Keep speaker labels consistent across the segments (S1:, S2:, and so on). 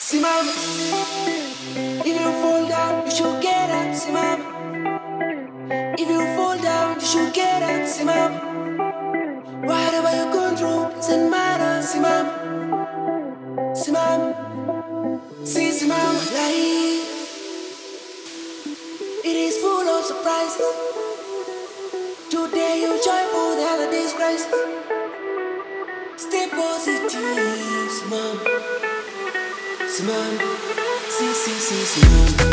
S1: See mama, if you fall down, you should get up. See mama, if you fall down, you should get up. See mama, whatever you're going through doesn't matter. See mama, see mama, see mama, life it is full of surprises. Today you're joyful, the other day's crisis. Stay positive, see mama, see mama, see mama.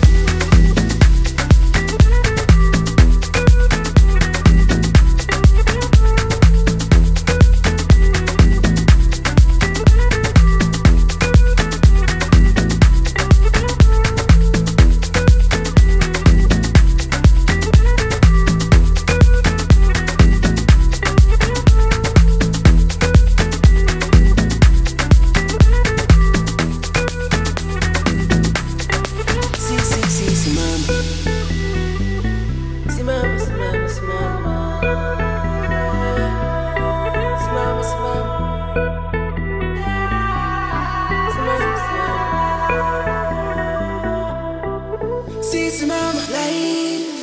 S1: See mama, life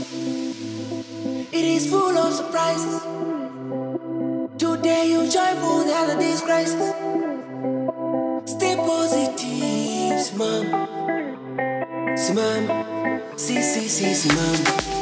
S1: it is full of surprises. Today you're joyful, the other day's crisis. Stay positive, see mama, see mama, see mama.